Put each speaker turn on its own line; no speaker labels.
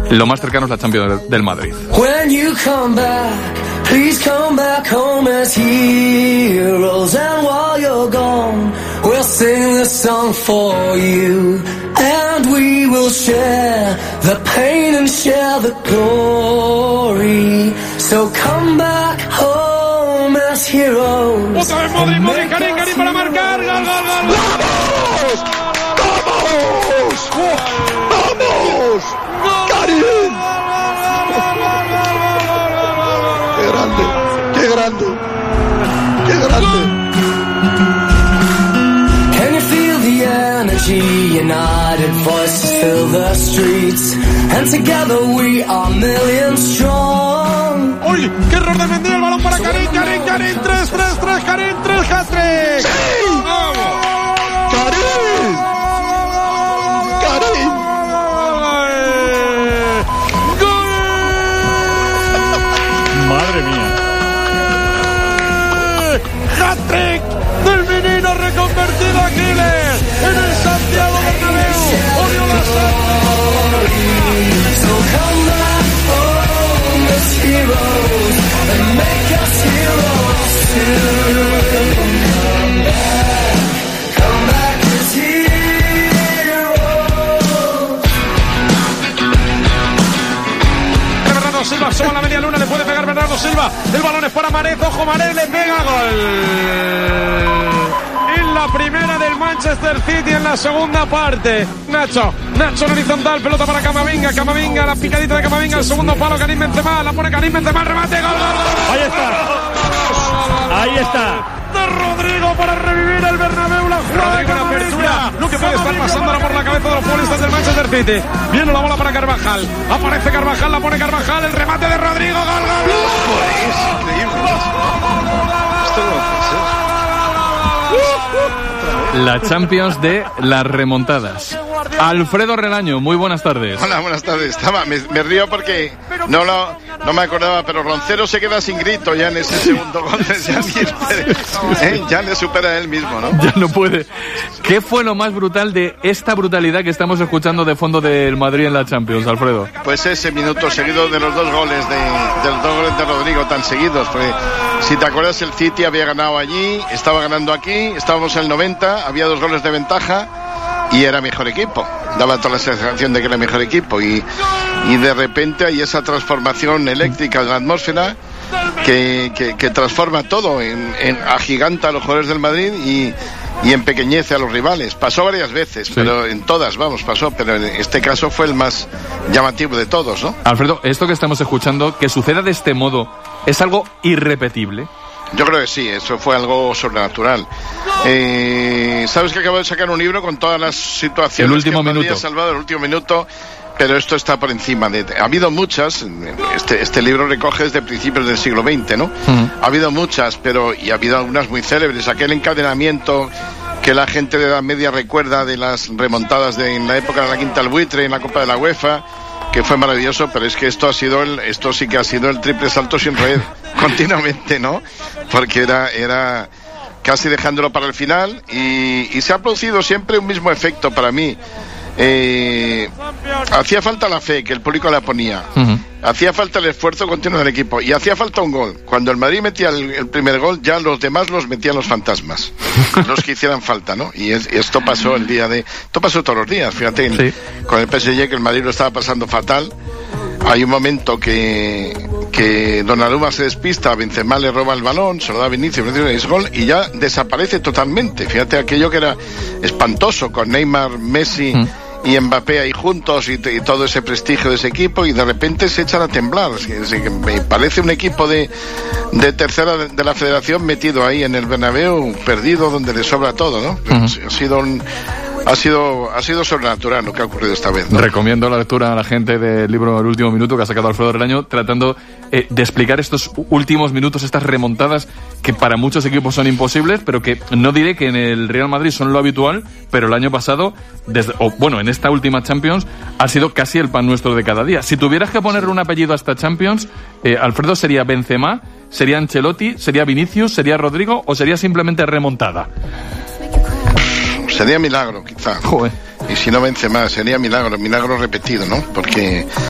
lo más cercano es la Champions del Madrid.
When you come back, please come back home as heroes. And while you're gone, we'll sing this song for you. And we will share the pain and share the glory. So come back home as heroes.
Otra vez Modric, Karim para marcar. ¡Gol!
¡Vamos! ¡Karim! ¡Qué grande!
Can you feel the energy? United voices fill the streets, and together we are millions strong.
¡Uy! ¡Qué error de Mendy! El balón para Karim. 3, Karim, 3, hat-trick.
¡Sí!
¡Vamos!
¡Karim!
¡Madre mía! ¡Hat-trick del menino reconvertido Aquiles en el Santiago Bernabéu! ¡Oriol
So come back home as heroes and make us heroes too. Come back as heroes.
Bernardo Silva asoma la media luna, le puede pegar Bernardo Silva. El balón es para Mahrez, ojo Mahrez, le pega gol. En la primera del Manchester City, en la segunda parte. Nacho en horizontal, pelota para Camavinga, la picadita de Camavinga, el segundo palo, Karim Benzema, la pone Karim Benzema, remate, gol.
Ahí está.
De Rodrigo para revivir el Bernabéu, la jugada con apertura. Lo que puede estar pasando por la cabeza de los futbolistas del Manchester City. Viene la bola para Carvajal. Aparece Carvajal, la pone Carvajal, el remate de Rodrigo, gol.
Es increíble. Esto no puede ser.
La Champions de las remontadas. Alfredo Relaño, muy buenas tardes.
Hola, buenas tardes. Me río porque no me acordaba, pero Roncero se queda sin grito ya en ese segundo gol de ya le supera a él mismo, ¿no?
Ya no puede. ¿Qué fue lo más brutal de esta brutalidad que estamos escuchando de fondo del Madrid en la Champions, Alfredo?
Pues ese minuto seguido de los dos goles de Rodrigo tan seguidos. Porque si te acuerdas, el City había ganado allí, estaba ganando aquí, estábamos en el 90, había 2 goles de ventaja y era mejor equipo. Daba toda la sensación de que era mejor equipo y de repente hay esa transformación eléctrica de la atmósfera que transforma todo, agiganta a los jugadores del Madrid y empequeñece a los rivales. Pasó varias veces, sí. Pero en todas, pasó, pero en este caso fue el más llamativo de todos, ¿no?
Alfredo, esto que estamos escuchando, que suceda de este modo, ¿es algo irrepetible?
Yo creo que sí, eso fue algo sobrenatural. ¿Sabes que acabo de sacar un libro con todas las situaciones
el último
que
minuto
ha salvado el último minuto? Pero esto está por encima ha habido muchas, este libro recoge desde principios del siglo XX, ¿no? Uh-huh. Ha habido muchas, y ha habido algunas muy célebres. Aquel encadenamiento que la gente de Edad Media recuerda de las remontadas en la época de la Quinta al Buitre, en la Copa de la UEFA, que fue maravilloso, pero es que esto sí que ha sido el triple salto sin red, continuamente, ¿no? Porque era casi dejándolo para el final, y se ha producido siempre un mismo efecto para mí. Hacía falta la fe que el público la ponía, uh-huh. Hacía falta el esfuerzo continuo del equipo y hacía falta un gol. Cuando el Madrid metía el primer gol, ya los demás los metían los fantasmas, los que hicieran falta, ¿no? Y esto pasó esto pasó todos los días, fíjate, sí. Con el PSG, que el Madrid lo estaba pasando fatal. Hay un momento que Donnarumma se despista, Benzema le roba el balón, se lo da a Vinicius, es gol y ya desaparece totalmente. Fíjate aquello que era espantoso con Neymar, Messi y Mbappé ahí juntos y todo ese prestigio de ese equipo, y de repente se echan a temblar. Me parece un equipo de tercera de la federación metido ahí en el Bernabéu, perdido donde le sobra todo, ¿no? Uh-huh. Ha sido sobrenatural lo que ha ocurrido esta vez, ¿no?
Recomiendo la lectura a la gente del libro El último minuto que ha sacado Alfredo Relaño, tratando de explicar estos últimos minutos, estas remontadas que para muchos equipos son imposibles, pero que no diré que en el Real Madrid son lo habitual, pero el año pasado, en esta última Champions, ha sido casi el pan nuestro de cada día. Si tuvieras que ponerle un apellido a esta Champions, Alfredo, ¿sería Benzema, sería Ancelotti, sería Vinicius, sería Rodrigo o sería simplemente remontada?
Sería milagro, quizá.
Joder.
Y si no vence más, sería milagro repetido, ¿no? Porque